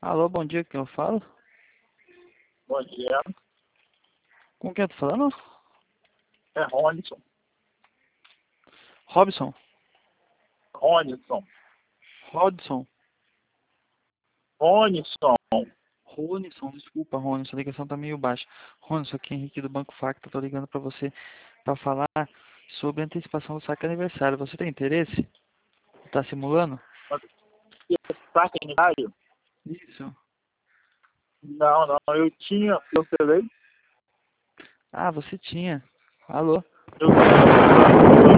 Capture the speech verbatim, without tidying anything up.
Alô, bom dia, quem eu falo? Bom dia, Com quem eu tô falando? é Ronison. Robson? Ronison. Rodson? Ronison. Ronison, desculpa, Ronison, a ligação tá meio baixa. Ronison, aqui é Henrique do Banco Facta, tô ligando pra você pra falar sobre a antecipação do saque aniversário. Você tem interesse? Tá simulando? Saque aniversário? Isso. Não, não, eu tinha, eu falei, Ah, você tinha. Alô? eu